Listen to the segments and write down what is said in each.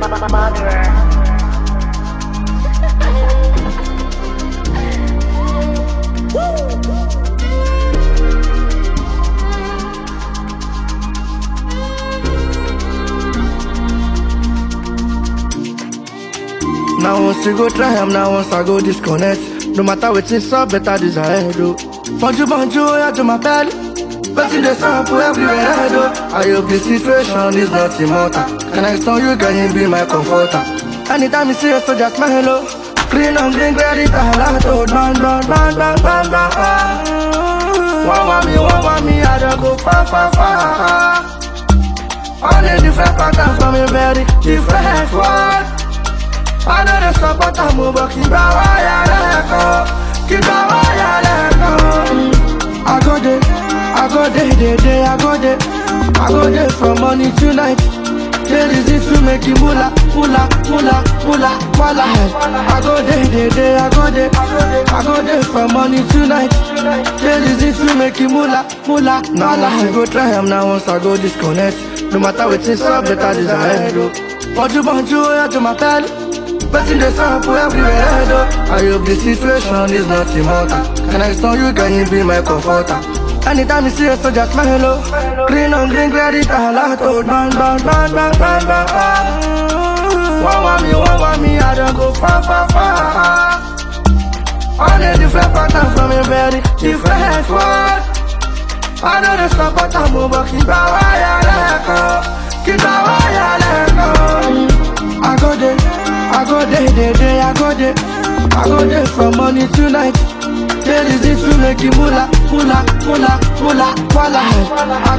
Now once you go try am, now once I go disconnect. No matter wetin up, better this ahead, oh. Bonjour, yeah, to my belly. But in the sample everywhere I do. I hope the situation is not immortal. Can I stone you, can you be my comforter? Anytime you see us, so just my hello. Green on green, ready to halato. Run. Want me, I don't go far. All in different patterns from a very different world. I know the support I move, but keep our wire let I go there from morning to night. There is it to make you mula. I go there from morning to night. There is it to make you mula. Now I go try am now once I go disconnect. No matter wetin up, better this ahead. Bonjour, yeah, to my belly. But in the sample everywhere I do. I hope the situation is not immortal. Can I stone you, can you be my comforter? Anytime you see us, so just my hello. Green on green, ready to halato. Run. Want me, I don't go far. All the different patterns from a very different world. I know the support I move, but keep our wire let go. I go there from morning to night. There is it to make you mula. I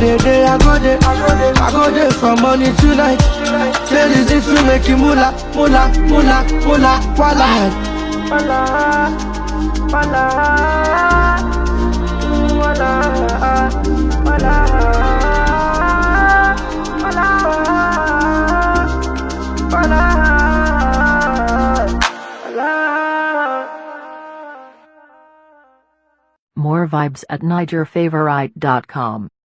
go there from morning to night. There is it to make you mula. More vibes at NigerFavorite.com.